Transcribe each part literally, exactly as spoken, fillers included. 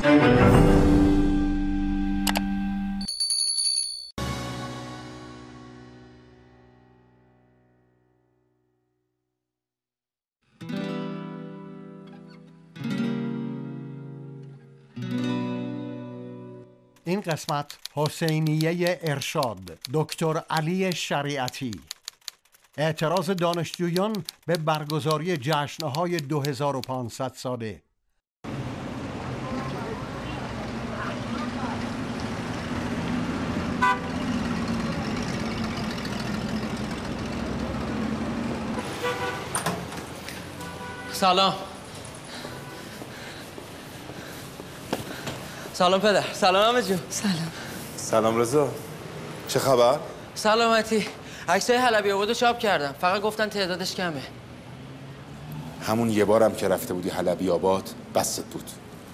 این قسمت حسینیه ارشاد دکتر علی شریعتی. اعتراض دانشجویان به برگزاری جشن‌های دو هزار و پانصد ساله. سلام. سلام پدر. سلام همه جون. سلام. سلام رضا. چه خبر؟ سلامتی. عکسای حلبی آبادو چاپ کردم. فقط گفتن تعدادش کمه. همون یه بارم که رفته بودی حلبی آباد بست بود.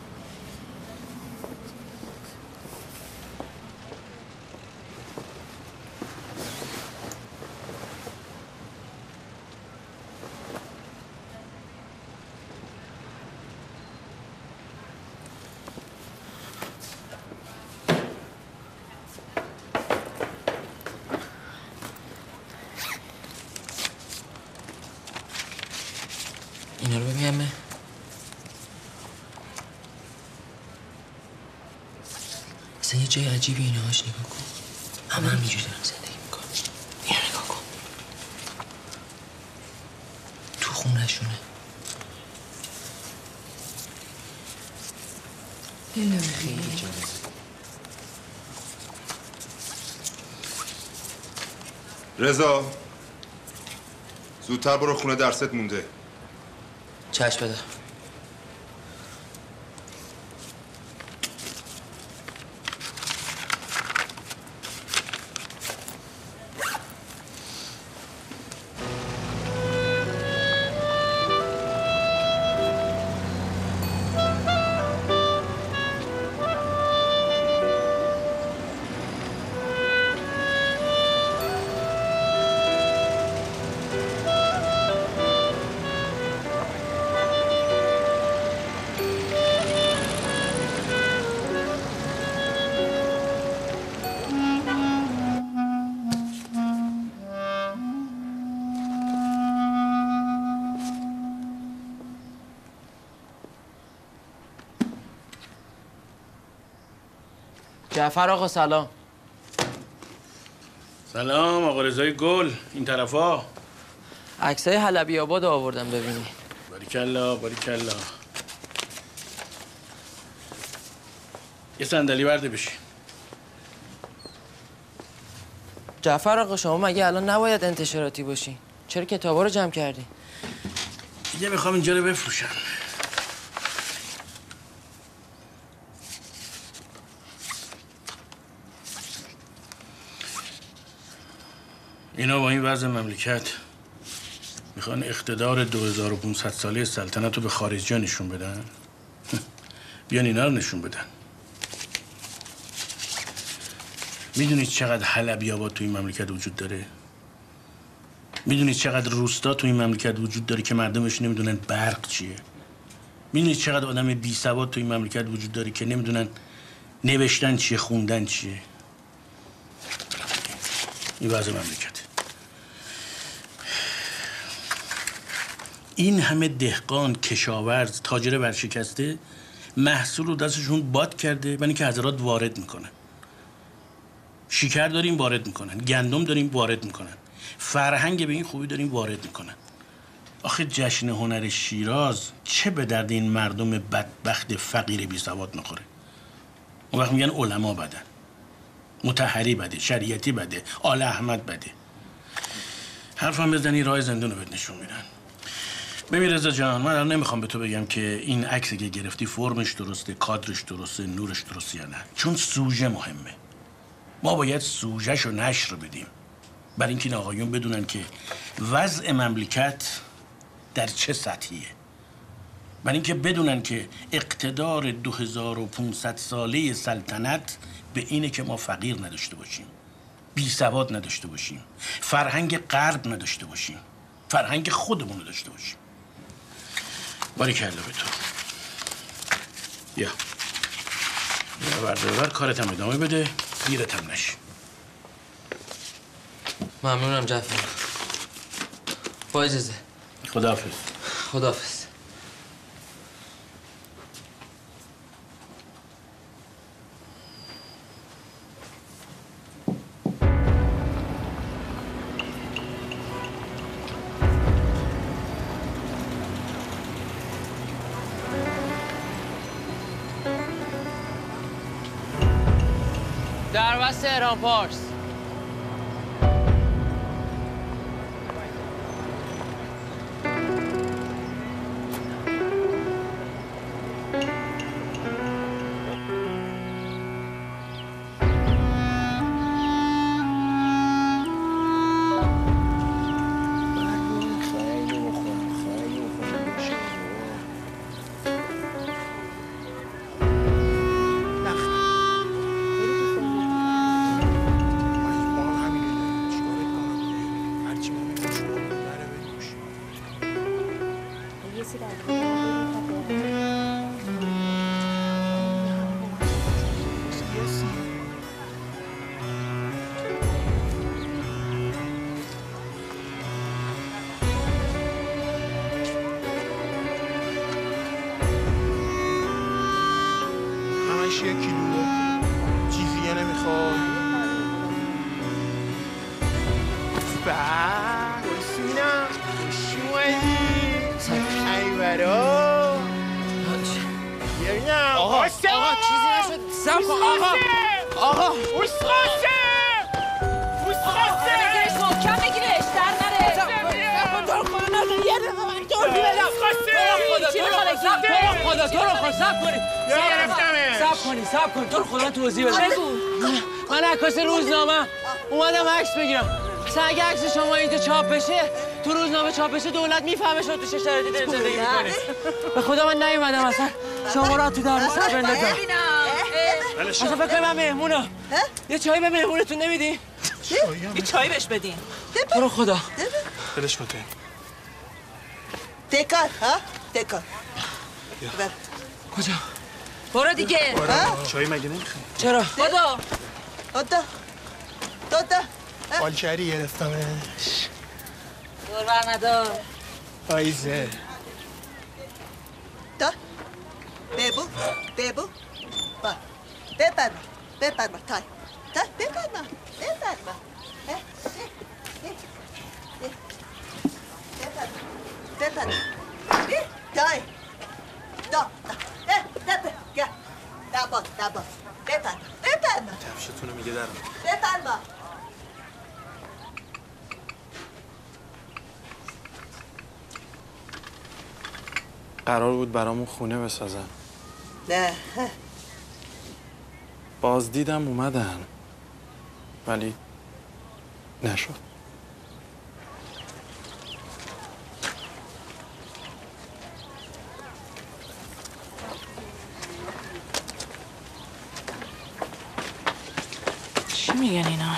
اینا رو ببینم. اصلا یه جای عجیبی اینهاش نگاه کن. همه هم اینجوری دارن زندگی میکنن. اینو نگاه کن. تو خونه‌شونه. خیلی جالب. رضا زودتر برو خونه، درست مونده. چشم بده. جعفر آقا سلام. سلام آقا رضای گل. این طرفا عکسای حلبی آباد آوردم ببینی. باریکلا باریکلا. یه صندلی برده بشی. جعفر آقا شما مگه الان نباید انتشاراتی باشین؟ چرا کتابا رو جمع کردی؟ دیگه میخوام اینجا رو بفروشم. اینا با این وضع مملکت میخوان اقتدار دو هزار و پانصد ساله سلطنت رو به خارجی‌ها نشون بدن. بیان اینا رو نشون بدن. میدونید چقدر حلبی آباد تو این مملکت وجود داره؟ میدونید چقدر روستا تو این مملکت وجود داره که مردمش نمیدونن برق چیه؟ میدونید چقدر آدم بی سواد تو این مملکت وجود داره که نمیدونن نوشتن چیه، خوندن چیه؟ این وضع مملکت. این همه دهقان، کشاورز، تاجر ورشکسته محصول رو دستشون باد کرده، برای اینکه حضرات وارد میکنن. شکر داریم وارد میکنن، گندم داریم وارد میکنن، فرهنگ به این خوبی داریم وارد میکنن. آخه جشن هنر شیراز چه به درد این مردم بدبخت فقیر بی سواد میخوره؟ اون وقت میگن علما بدن، مطهری بده، شریعتی بده، آل احمد بده. حرفم بزنی راه زندون رو بهت نشون میدن. ببین رضا جان، من الان نمیخوام به تو بگم که این عکسی که گرفتی فرمش درسته، کادرش درسته، نورش درسته یا نه، چون سوژه مهمه. ما باید سوژه‌ش رو نشر بدیم برای اینکه این آقایون بدونن که وضع مملکت در چه سطحیه، برای اینکه بدونن که اقتدار دو هزار و پانصد ساله سلطنت به اینه که ما فقیر نداشته باشیم، بی سواد نداشته باشیم، فرهنگ غرب نداشته باشیم، فرهنگ خودمون رو داشته باشیم. باریکلا به تو. بیا ببر ببر کارت هم ادامه بده، گیرت هم نشی. ممنونم جعفر. با اجازه. خداحافظ. خداحافظ. در وسط ایران پارس. همش یک کیلو چیزی نمیخواد. با سینا شوی ای برو ببینم. آقا آقا چیزی نشد. سب کن آقا. آقا اوسخاسه اوسخاسه بگیرش محکم بگیرش در نره. سب کن تو رو خدا نزن یه دقیقه من توضیح بدم. چی میخواد تو رو خدا تو رو خدا سب کنی. گرفتمش. سب کنی سب کن تو رو خدا توضیح بده. بگو. من عکاس روزنامه اومدم عکس بگیرم. مثلا اگه عکس شما اینجا چاپ بشه تو روزنامه چاپ بشه دولت میفهمه شما تو چه شرایطی دارید زندگی میکنید. به خدا من نیومدم اصلا شما را تو دردسر بندازم. اصلا فکر کنم من مهمونم. یه چایی به مهمونتون نمیدین؟ یه چای بهش بدین. تو رو خدا. بلش کن تو. تکار ها تکار. کجا؟ برو دیگه. چای مگه نمیخوای؟ چرا؟ خدا. دوتا دوتا آلکری گرفتمش. دور بر ندار. آیزه تا ببو ببو با بپرما بپرما تای تای بپرما بپرما بپرما تای دا دا دا دابا دابا بپرما بپرما کفشتونو میگه درم. بپرما قرار بود برامون خونه بسازن. نه باز دیدم اومدن ولی نشد. چی میگن اینا؟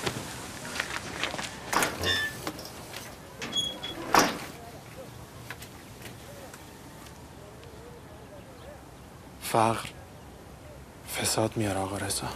فقر فساد میاره آقا رضا.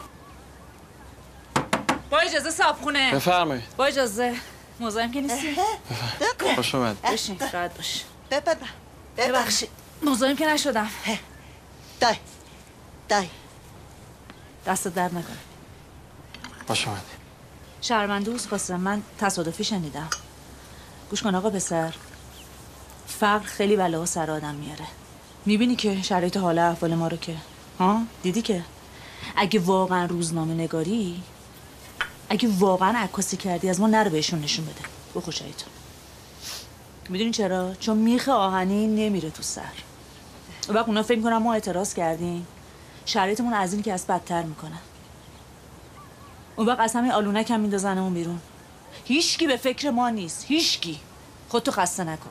با اجازه صاحبخونه. بفرمایید. با اجازه. مزاحم که نیستی؟ خوش اومد. بشین راحت باش. بپرما ببخشید مزاحم که نشدم. تای تای دست درد نکنه. خوش اومد. شرمنده اوست خواستم. من تصادفی شنیدم. گوش کن آقا پسر. فقر خیلی بلا و سر آدم میاره. میبینی که شرایط حال احوال ما رو که ها دیدی که اگه واقعا روزنامه نگاری اگه واقعا عکاسی کردی از ما نرو بهشون نشون بده. بخوشایی تو. میدونی چرا؟ چون میخ آهنی نمیره تو سر. و وقت اونا فکر میکنن ما اعتراض کردیم شرایطمون از این که از بدتر میکنن. اون وقت از همین آلونک هم میندازنمون بیرون. هیچکی به فکر ما نیست. هیچکی. خودتو خسته نکن.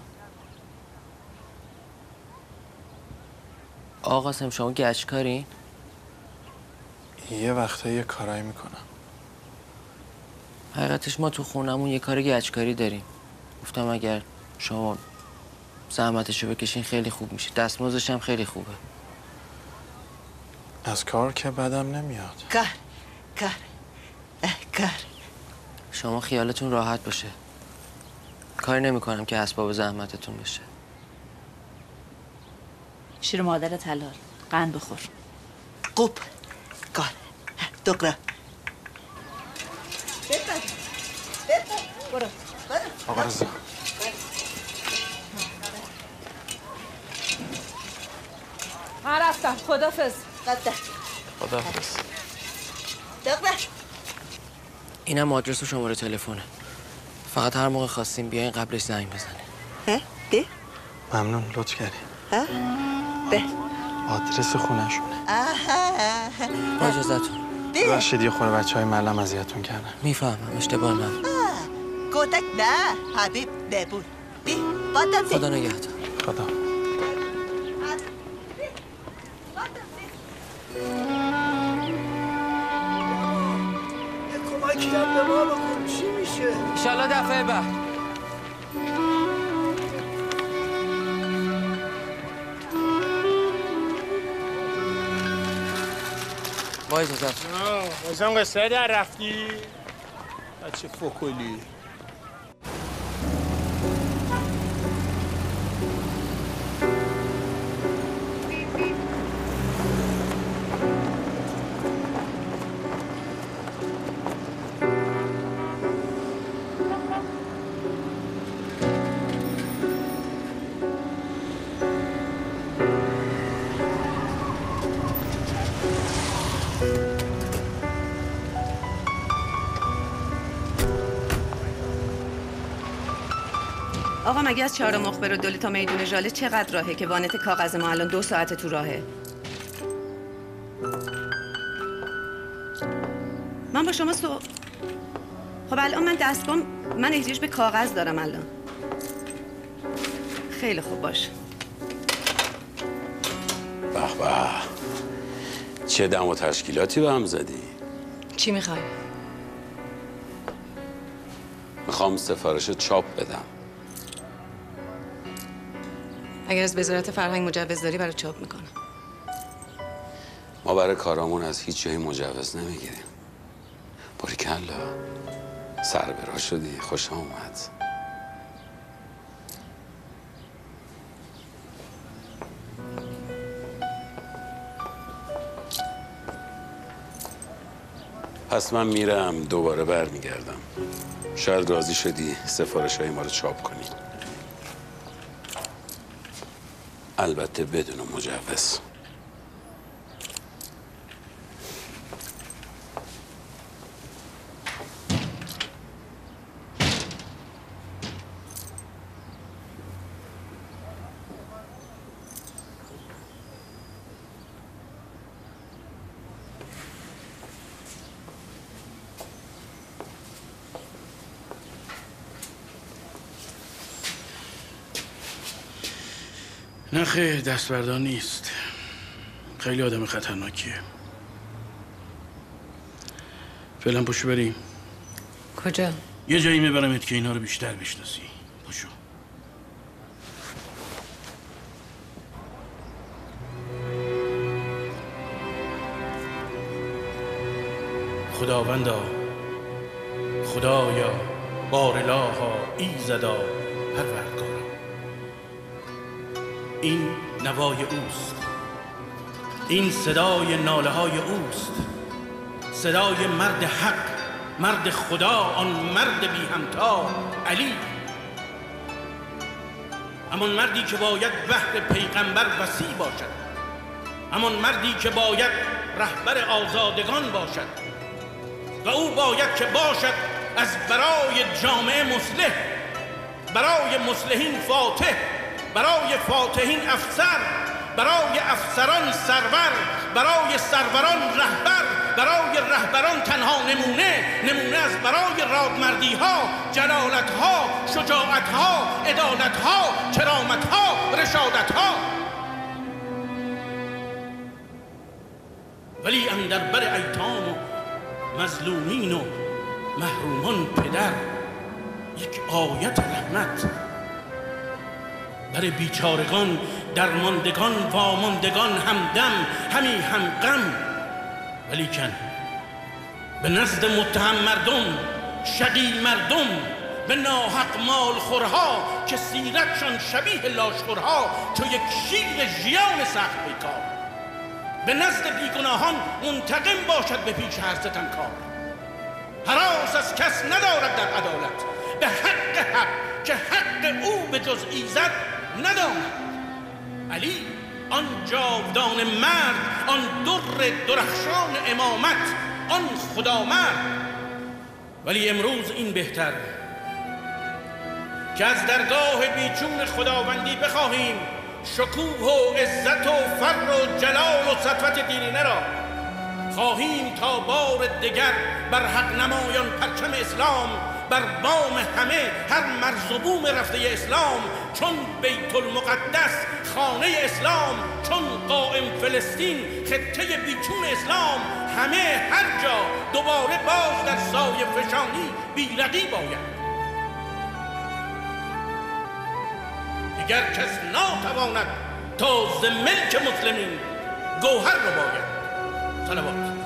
آقا قاسم شما گچکارین؟ یه وقتا یه کارایی میکنم. حقیقتش ما تو خونمون یه کار گچکاری داریم. گفتم اگر شما زحمتشو بکشین خیلی خوب میشه. دستمزدش هم خیلی خوبه. از کار که بدم نمیاد. کار کار کار. شما خیالتون راحت باشه. کاری نمی کنم که اسباب زحمتتون بشه. شیر مادرت حلال. قند بخور. خوب کار دکتر. برو آقا رضا من رفتم. خدافظ. خداحافظ. دکتر اینم آدرس و شماره تلفونه. فقط هر موقع خواستیم بیاین قبلش زنگ بزنین. ها ده ممنون لطف کردی. ها ده آدرس خونه‌شونه. آها با اجازهتون. ببخشید یه خورده بچهای معلم اذیتتون کردن. میفهمم اشتباه من. کودک نه حبیب نبود. بی بادم ده. خدا نگهدار. خدا. کمکی هم به ما بکن. چی میشه؟ ایشالله دفعه بعد. با اجازت. بازم قصه در رفتی؟ بچه فکلی. آقا مگه از چهارم مخبر و دولی تا میدون ژاله چقدر راهه که وانت کاغذ ما الان دو ساعت تو راهه؟ من با شما سو... خب الان من دستگام من احتیاج به کاغذ دارم الان. خیلی خوب باشه. به به چه دم و تشکیلاتی به هم زدی؟ چی میخوای؟ میخوام سفارش چاپ بدم. اگر از وزارت فرهنگ مجوز داری برای چاپ میکنم. ما برای کارامون از هیچ جایی مجوز نمیگیریم. باریکلا سر به راه شدی. خوش اومد. پس من میرم دوباره برمیگردم. شاید راضی شدی سفارش های ما رو چاپ کنی. البته بدون مجوز. نه خیلی دست بردار نیست. خیلی آدم خطرناکیه. فعلا پشو بریم. کجا؟ یه جایی میبرمت که اینا رو بیشتر بشناسی. پشو. خداوندا، خدایا، بارالها، ایزدا، پروردگارا، این نوای اوست، این صدای ناله های اوست، صدای مرد حق، مرد خدا، آن مرد بی همتا، علی، همان مردی که باید بحر پیغمبر وسیع باشد، همان مردی که باید رهبر آزادگان باشد و او باید که باشد از برای جامعه مصلح، برای مصلحین فاتح، برای فاتحین افسر، برای افسران سرور، برای سروران رهبر، برای رهبران تنها نمونه، نمونه از برای رادمردی ها، جلالت ها، شجاعت ها، عدالت ها، کرامت ها، رشادت ها. ولی اندر بر ایتام و مظلومین و محرومان پدر یک آیت رحمت، بر بیچارگان درماندگان واماندگان همدم همی هم غم. ولیکن به نزد متهم مردم، شقی مردم، به ناحق مال خورها که سیرتشان شبیه لاشخورها، چو یک شیر ژیان سخت پیکار. به نزد بیگناهان منتقم باشد به پیش هر ستمکار. هراس از کس ندارد در عدالت، به حق حق که حق او به جز ایزد نداند. علی آن جاودان مرد، آن در درخشان امامت، آن خدا مرد. ولی امروز این بهتر که از درگاه بیچون خداوندی بخواهیم شکوه و عزت و فر و جلال و سطوت دیرینه را. خواهیم تا بار دگر بر حق نمایان پرچم اسلام، بر بام همه هر مرز و بوم رفته اسلام، چون بیت المقدس خانه اسلام، چون قائم فلسطین خطه بیچون اسلام، همه هر جا دوباره باز در سایه فشانی بیرقی باید. دیگر کس ناتواند تا ز ملک مسلمین گوهر رو باید. صلوات.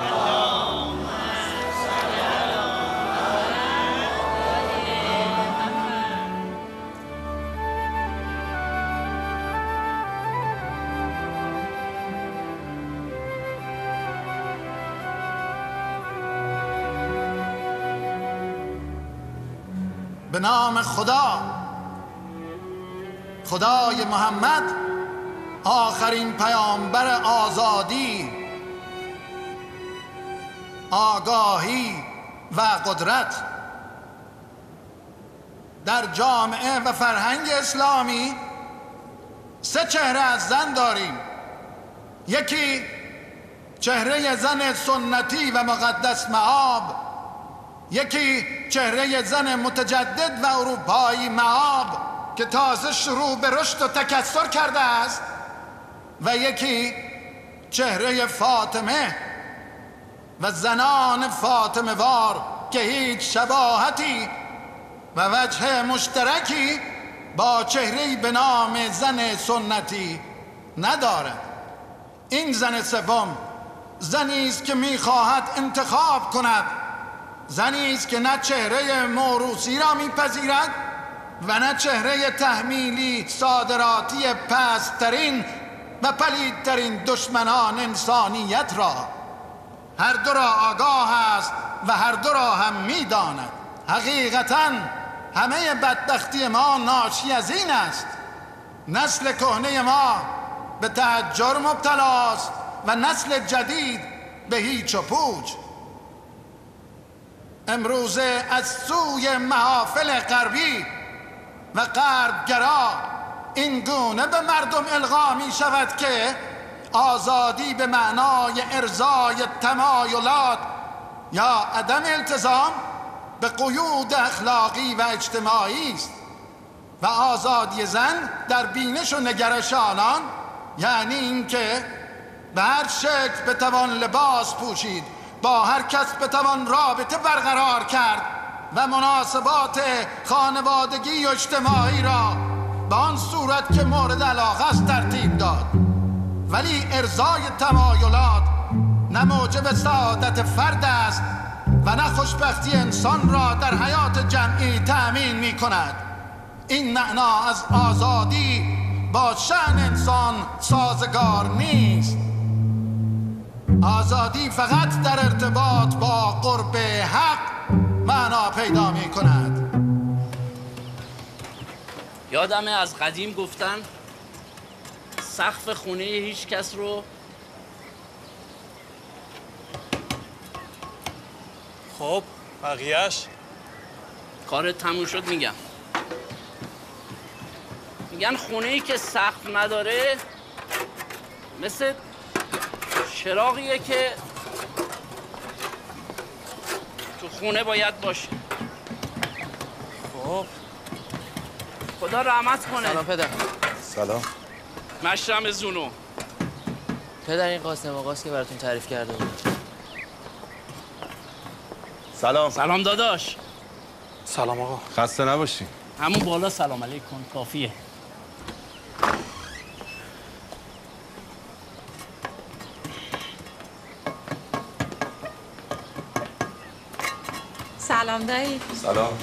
به نام خدا، خدای محمد، آخرین پیامبر آزادی، آگاهی و قدرت. در جامعه و فرهنگ اسلامی سه چهره از زن داریم. یکی چهره زن سنتی و مقدس مآب، یکی چهره زن متجدد و اروپایی مآب که تازه شروع به رشد و تکثر کرده است، و یکی چهره فاطمه و زنان فاطمه وار که هیچ شباهتی و وجه مشترکی با چهره‌ای به نام زن سنتی ندارد. این زن سوم زنی است که می‌خواهد انتخاب کند، زنی است که نه چهره موروثی را میپذیرد و نه چهره تحمیلی صادراتی پست‌ترین و پلیدترین دشمنان انسانیت را. هر دو را آگاه است و هر دو را هم میداند. حقیقتاً همه بدبختی ما ناشی از این است. نسل کهنه ما به تحجر مبتلاست و نسل جدید به هیچ و پوچ. امروزه از سوی محافل غربی و غربگرا این گونه به مردم القا می شود که آزادی به معنای ارضای تمایلات یا عدم التزام به قیود اخلاقی و اجتماعی است و آزادی زن در بینش و نگرش آنان یعنی اینکه به هر شکل بتوان لباس پوشید، با هر کس بتوان رابطه برقرار کرد و مناسبات خانوادگی و اجتماعی را به آن صورت که مورد علاقه است ترتیب داد. ولی ارضای تمایلات نه موجب سعادت فرد است و نه خوشبختی انسان را در حیات جمعی تأمین می کند. این معنا از آزادی با شأن انسان سازگار نیست. آزادی فقط در ارتباط با قرب حق معنا پیدا می کند. یادمه از قدیم گفتن سقف خونه هیچ کس رو خب بقیهش کارت تموم شد. میگم میگن خونه ای که سقف نداره مثل چراغیه که تو خونه باید باشه. خب خدا رحمت کنه. سلام پدر. سلام. مشرم زونو. پدر این قاسم آقاست که براتون تعریف کرده بود. سلام. سلام داداش. سلام آقا. خسته نباشی. همون بالا سلام علیکم کافیه. سلام دایی. سلام.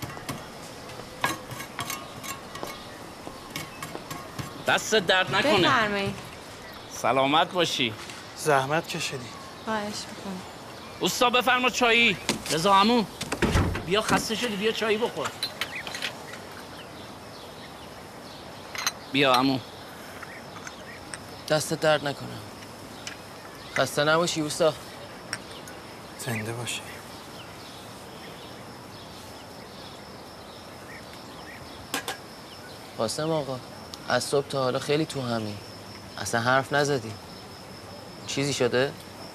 دست درد نکنه. بفرمایید. سلامت باشی. زحمت کشیدی. خواهش میکنم. اوستا بفرما چایی. رضا عمو بیا، خسته شدی، بیا چایی بخور. بیا عمو. دست درد نکنم. خسته نباشی اوستا. زنده باشی. قاسم آقا، از صبح تا حالا خیلی تو همی. اصلا حرف نزدی. چیزی شده؟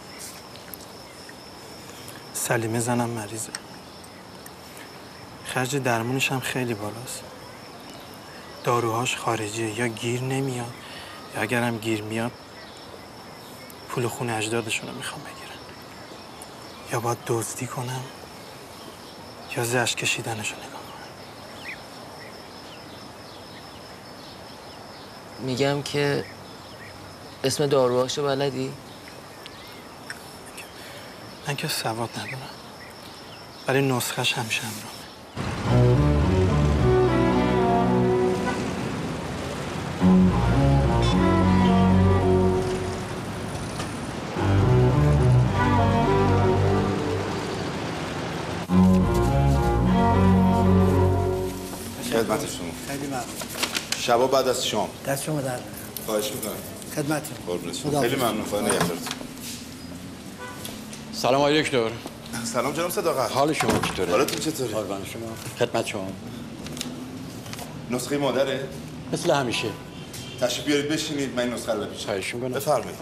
سلیمه زنم مریضه. خرج درمونش هم خیلی بالاست. داروهاش خارجیه، یا گیر نمیاد یا اگرم گیر میاد پول خون اجدادشون رو میخوام بگیرن. یا باید دزدی کنم یا زشت کشیدنشو نگاه کنم. میگم که اسم داروهاشو بلدی؟ من که سواد ندارم، ولی نسخه‌ش همیشه همراهمه. خدمت شما. خیلی ممنون. شبا بعد از شام. دست شما در خواهش میکنم. خدمتتون. قربونت شما. خیلی ممنون. خدا نگهدارتون. سلام آقای دکتر. سلام جناب صداقت. حال شما چطوره؟ حالتون چطوره؟ قربان شما. خدمت شما. نسخه مادره؟ مثل همیشه. تشریف بیارید بشینید، من این نسخه رو بپیچم. خواهش میکنم. بفرمایید.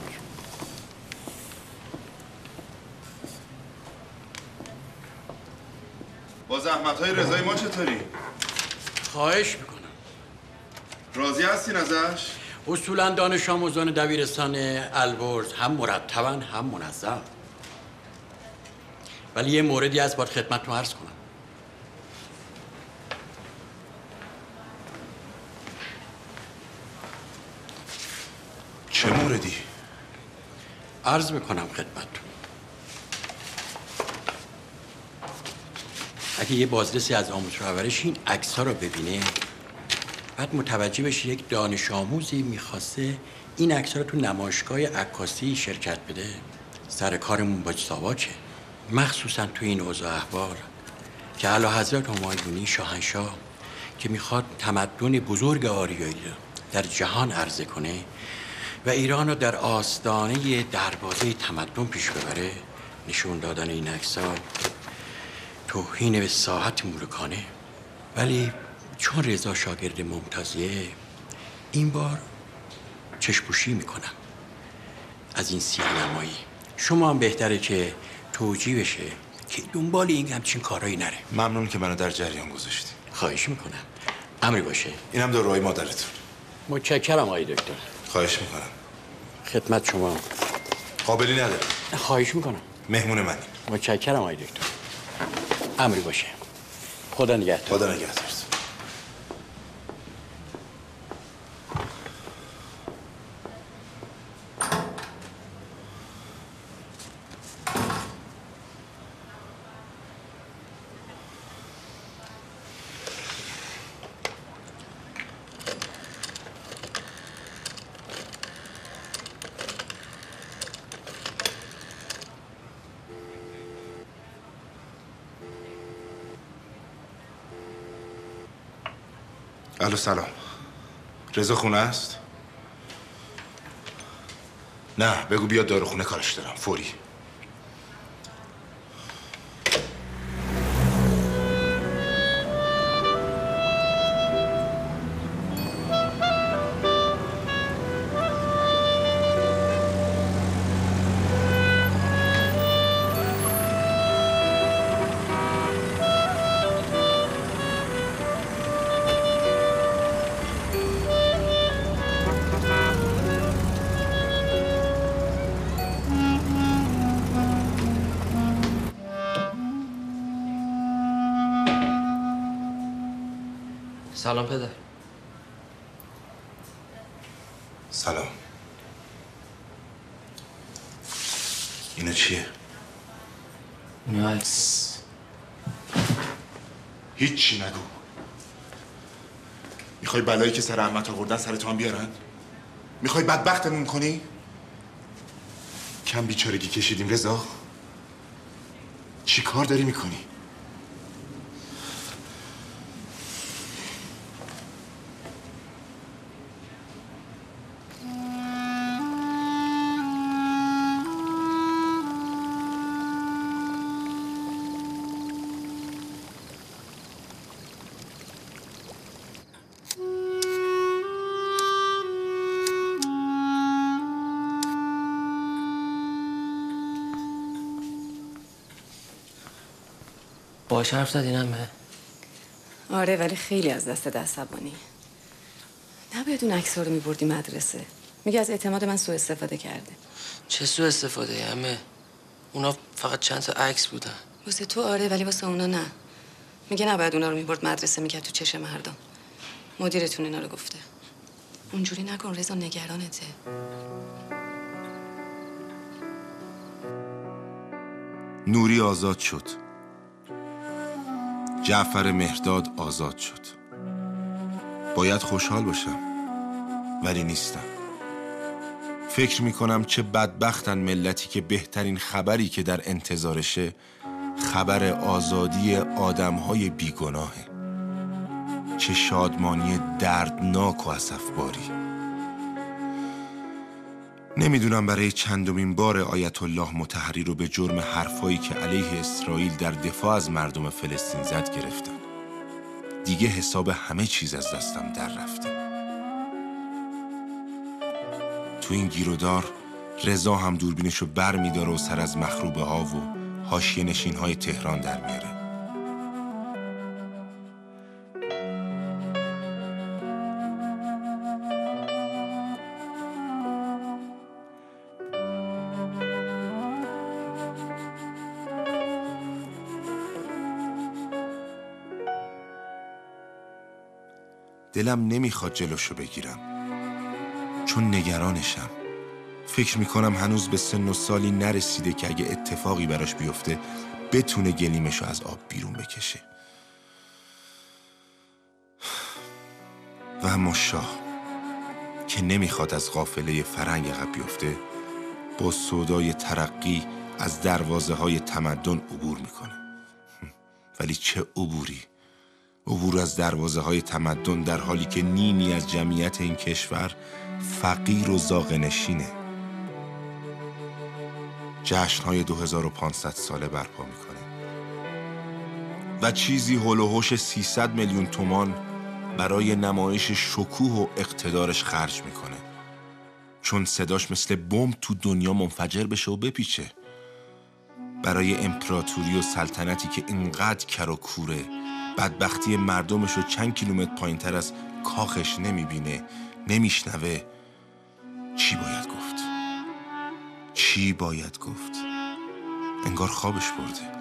با زحمت‌های رضای ما چطوری؟ خواهش میکنم. راضی هستین ازش؟ اصولا دانش آموزان دبیرستان البرز هم مرتباً هم منظم. ولی یه موردی از باید خدمتتون عرض کنم. چه موردی؟ عرض میکنم خدمتتون. اگه یه بازرسی از آموزش و پرورش این عکس‌ها رو ببینه، بعد متوجه بشه یک دانش آموزی میخواسته این عکس‌ها رو تو نمایشگاه عکاسی شرکت بده، سر کارمون با ساواکه. مخصوصا تو این اوضاع احوال که اعلیحضرت همایونی شاهنشاه که میخواد تمدن بزرگ آریایی رو در جهان عرضه کنه و ایران رو در آستانه دروازه تمدن پیش ببره، نشون دادن این عکس‌ها توهین به ساحت ملوکانه. ولی چون رضا شاگرد ممتازیه، این بار چشم‌پوشی میکنم از این سیاه نمایی. شما هم بهتره که توجیه بشه که دنبال این همچین کارایی نره. ممنون که منو در جریان گذاشتی. خواهش میکنم. امری باشه. اینم داروهای مادرتون. متشکرم آقای دکتر. خواهش میکنم. خدمت شما. قابلی نداره. خواهش میکنم. مهمون منی. متشکرم آقای دکتر. امری باشه. خدا نگهدار. خدا نگهدار. الو سلام. رضا خونه است؟ نه بگو بیاد داروخونه، کارش دارم فوری. سلام پدر. سلام. اینا چیه؟ اینا عکس هیچی نگو. میخوای بلایی که سر عمت آوردن سرتان بیارن؟ میخوای بدبختمون کنی؟ کم بیچارگی کشیدیم رضا. چی کار داری میکنی؟ باهاش حرف زدی نمه؟ آره ولی خیلی از دست عصبانی. نباید اون عکس‌ها رو میبردی مدرسه. میگه از اعتماد من سوء استفاده کرده. چه سوء استفاده عمه؟ اونا فقط چند تا عکس بودن. واسه تو آره ولی واسه اونا نه. میگه نباید اونا رو میبرد مدرسه میکرد تو چشم مردم. مدیرتون اینا رو گفته. اونجوری نکن رضا، نگرانته. نوری آزاد شد. جعفر مهرداد آزاد شد. باید خوشحال باشم ولی نیستم. فکر میکنم چه بدبختن ملتی که بهترین خبری که در انتظارشه خبر آزادی آدمهای بیگناهه. چه شادمانی دردناک و اسفباری. نمیدونم برای چندمین بار آیت الله مطهری رو به جرم حرفایی که علیه اسرائیل در دفاع از مردم فلسطین زد گرفتن. دیگه حساب همه چیز از دستم در رفته. تو این گیرودار رضا هم دوربینشو بر میداره و سر از مخروبه ها و حاشیه نشین های تهران در میاره. دلم نمیخواد جلوشو بگیرم چون نگرانشم. فکر میکنم هنوز به سن و سالی نرسیده که اگه اتفاقی براش بیفته بتونه گلیمشو از آب بیرون بکشه. و اما شاه که نمیخواد از قافله فرنگ عقب بیفته با سودای ترقی از دروازه های تمدن عبور میکنه. ولی چه عبوری؟ عبور از دروازه های تمدن در حالی که نیمی از جمعیت این کشور فقیر و زاغنشینه. جشن های دو هزار و پانصد ساله برپا میکنه و چیزی هول و هوش سیصد میلیون تومان برای نمایش شکوه و اقتدارش خرج میکنه، چون صداش مثل بمب تو دنیا منفجر بشه و بپیچه. برای امپراتوری و سلطنتی که اینقدر کر و کوره، بدبختی مردمش رو چند کیلومتر پایین تر از کاخش نمیبینه، نمیشنوه. چی باید گفت؟ چی باید گفت؟ انگار خوابش برده.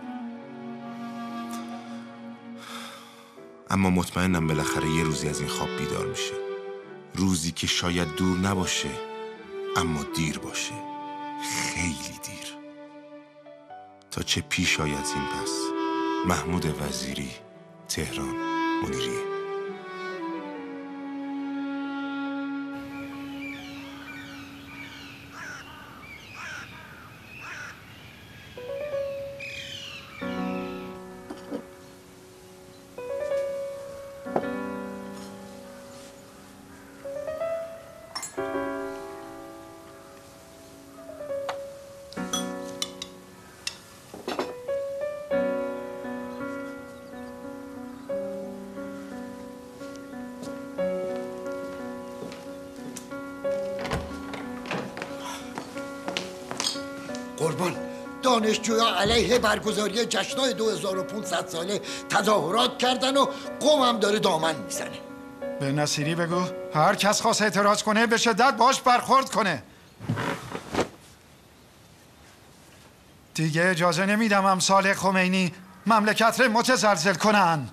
اما مطمئنم بالاخره یه روزی از این خواب بیدار میشه. روزی که شاید دور نباشه اما دیر باشه، خیلی دیر. تا چه پیش آید این پس. محمود وزیری، تهران، منیریه. قربان، دانشجویا علیه برگزاری جشن‌های دو هزار و پانصد ساله تظاهرات کردن و قوم هم داره دامن میزنه. به نصیری بگو هر کس خواست اعتراض کنه به شدت باش برخورد کنه. دیگه اجازه نمیدم امثال خمینی مملکت رو متزلزل کنن.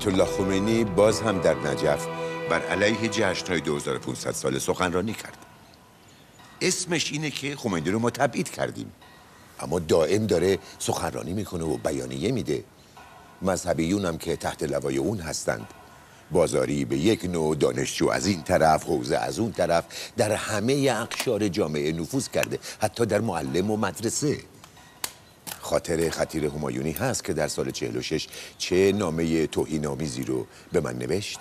آیت الله خمینی باز هم در نجف بر علیه جشن‌های دو هزار و پانصد ساله سخنرانی کرد. اسمش اینه که خمینی رو ما تبعید کردیم، اما دائم داره سخنرانی میکنه و بیانیه میده. مذهبیون هم که تحت لوای اون هستند، بازاری به یک نوع، دانشجو از این طرف، حوزه از اون طرف، در همه اقشار جامعه نفوذ کرده، حتی در معلم و مدرسه. خاطر خطیر همایونی هست که در سال چهل و شش چه نامه توهین‌آمیزی رو به من نوشت.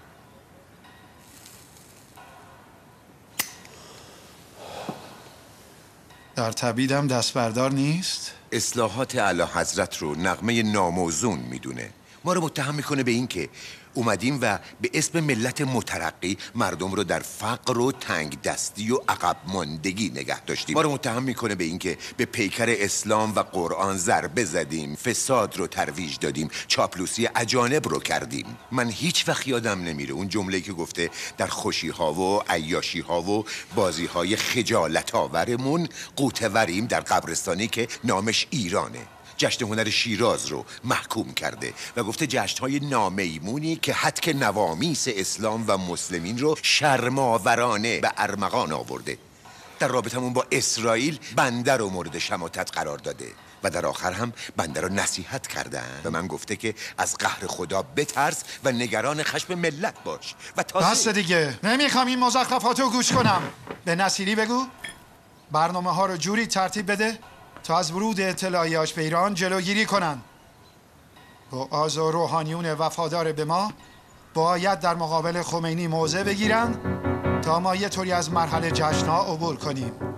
در تبعیدم دست بردار نیست؟ اصلاحات اعلی حضرت رو نغمه ناموزون میدونه. ما رو متهم میکنه به این که اومدیم و به اسم ملت مترقی مردم رو در فقر و تنگ دستی و عقب ماندگی نگه داشتیم. ما رو متهم میکنه به این که به پیکر اسلام و قرآن ضربه زدیم، فساد رو ترویج دادیم، چاپلوسی اجانب رو کردیم. من هیچ وقت یادم نمیره اون جمله‌ای که گفته در خوشی ها و عیاشی ها و بازی های خجالت آورمون قوتوریم در قبرستانی که نامش ایرانه. جشن هنر شیراز رو محکوم کرده و گفته جشن‌های نامیمونی که حدک نوامیس اسلام و مسلمین رو شرماورانه به ارمغان آورده. در رابطمون با اسرائیل بنده رو مورد شماتت قرار داده و در آخر هم بنده رو نصیحت کردن و من گفته که از قهر خدا بترس و نگران خشم ملت باش و تازه بس دیگه، نمیخوام این مزخرفات رو گوش کنم. به نصیری بگو برنامه ها رو جوری ترتیب بده تا از ورود اطلاعیه‌اش به ایران جلوگیری کنن. بعض روحانیون وفادار به ما باید در مقابل خمینی موضع بگیرن تا ما یه طوری از مرحله جشن‌ها عبور کنیم.